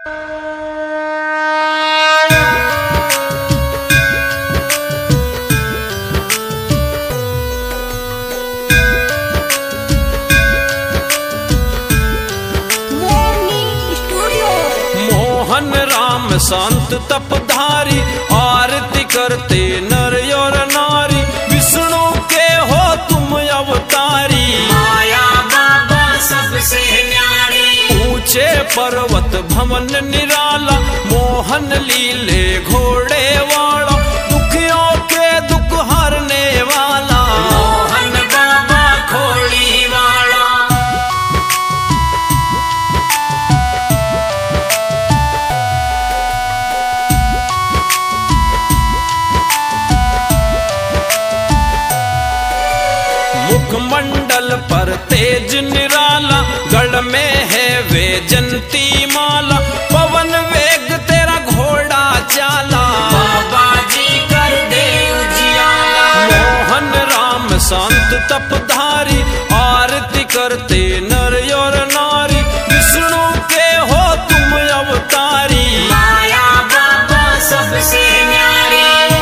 मोहन राम संत तपधारी, आरती करते नर और नारी, विष्णु के हो तुम अवतारी। माया बाबा सबसे न्यारी, ऊंचे पर्वत भवन निराला, मोहन लीले घोड़े वाला, दुखियों के दुख हरने वाला। मोहन बाबा खोड़ी वाला, मुखमंडल पर तेज निराला, गढ़ में है वैजंती माला, पवन वेग तेरा घोड़ा चाला। बाबा जी कर दे उजियाला। मोहन राम संत तपधारी, आरती करते नर और नारी, विष्णु के हो तुम अवतारी। माया बाबा सबसे न्यारी,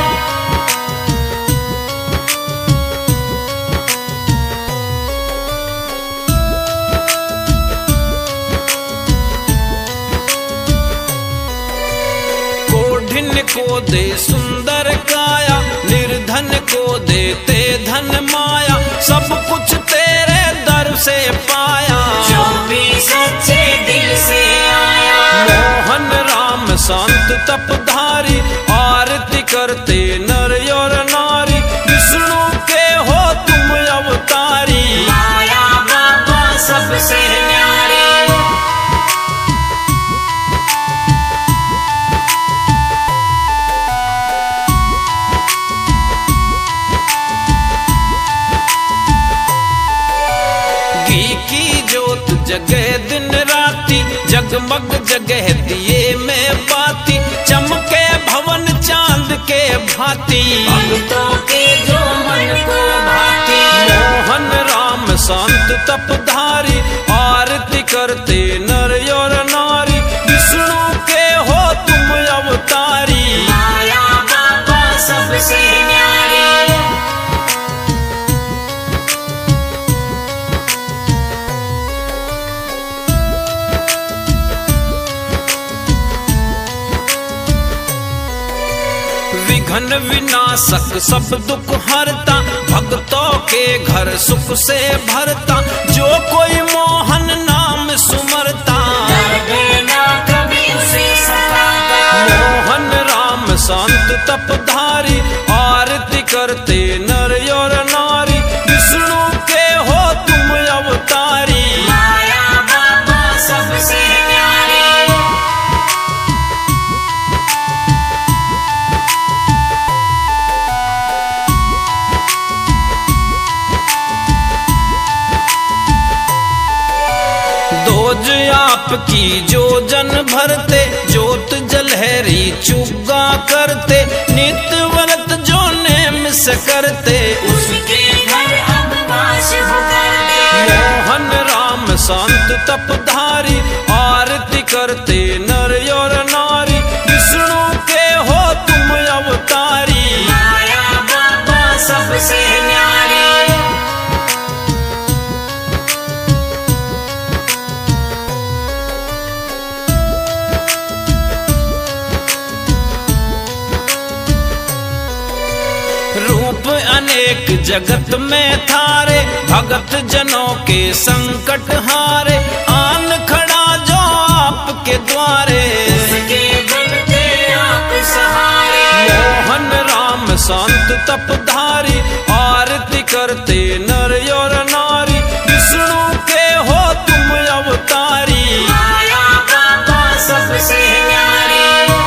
कोढ़िन को दे सुंदर काया, निर्धन को देते धन माया, सब कुछ तेरे दर से पाया। जो भी सच्चे दिल से आया। मोहन राम संत तपधारी, आरती करते नर और नारी, विष्णु के हो तुम अवतारी। माया बाबा सबसे न्यारी, घी की ज्योत जगे दिन राती, जगमग जगह दिए में बाती, चमके भवन चांद के भांति। भक्तों के जो मन को भाती। मोहन राम संत तपधारी, आरती करते नर और नारी, विष्णु के हो तुम अवतारी। माया बाबा सबसे न्यारी, विघ्न विनाशक सब दुख हरता, भक्तों के घर सुख से भरता, जो कोई मोहन नाम सुमरता। डरते ना कभी उसे सताता। मोहन राम संत तपधारी, आरती करते नर और नारी, विष्णु के हो तुम अवतारी। माया बाबा सबसे न्यारी, दोज आपकी जो जन भरते, ज्योत जलहरी चुग्गा करते, नित्य व्रत जो नेम से करते। उसके घर अब वास हो करते। मोहन राम संत तपधारी, आरती करते नर और नारी, विष्णु के हो तुम अवतारी। माया बाबा सबसे न्यारी, रूप अनेक जगत में थारे, भगत जनों के संकट हारे, आन खड़ा जो आपके द्वारे। उसके बनते आप सहारे। मोहन राम संत तपधारी, आरती करते नर और नारी, विष्णु के हो तुम अवतारी। माया बाबा सबसे न्यारी,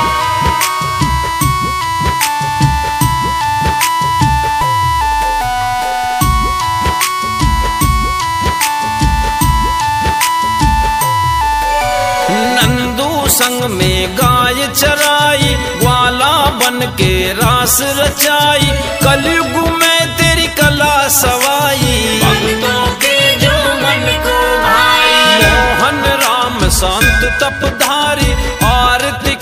नंदू संग में गाय चराई, ग्वाला बन के रास रचाई, कलयुग में तेरी कला सवाई। भक्तों के जो मन को भाई। मोहन राम संत तपधारी,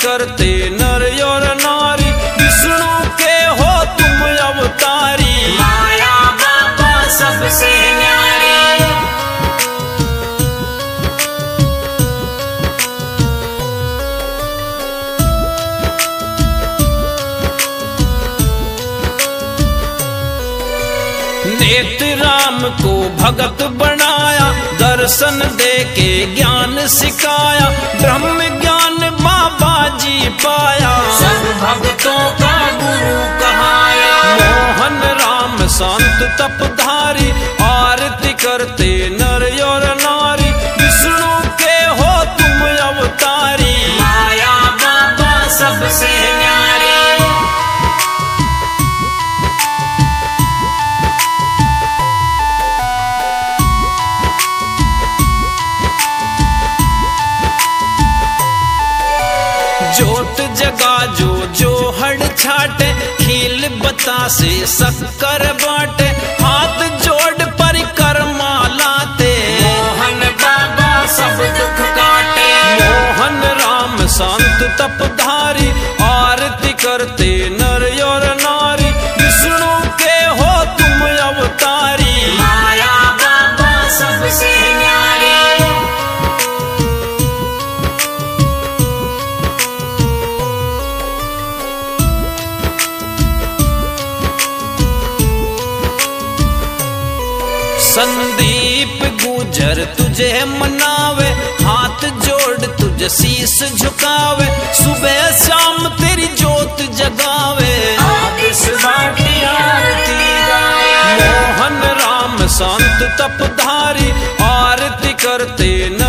करते नर और नारी, विष्णु के हो तुम अवतारी। माया बाबा सबसे न्यारी। नेत्र राम को भगत बनाया, दर्शन दे के ज्ञान सिखाया, ब्रह्म ज्ञान बाबा जी पाया, सब भक्तों का गुरु कहाया। मोहन राम शांत तपधारी, आरती करते नर और नारी, विष्णु के हो तुम अवतारी। माया बाबा सबसे न्यारी। जोत जगा जो हड छाटे, खील बतासे शक्कर बाटे, हाथ जोड़ परिक्रमा लाते, मोहन बाबा सब दुख काटे। मोहन राम शांत तपधारी, आरती करते नर और नारी, विष्णु के हो तुम अवतारी। माया बाबा सबसे न्यारी। संदीप गुजर तुझे मनावे, हाथ जोड़ तुझे शीश झुकावे, सुबह शाम तेरी जोत जगावे, आतिश बाटी आरती गाए। मोहन राम शांत तपधारी, आरती करते न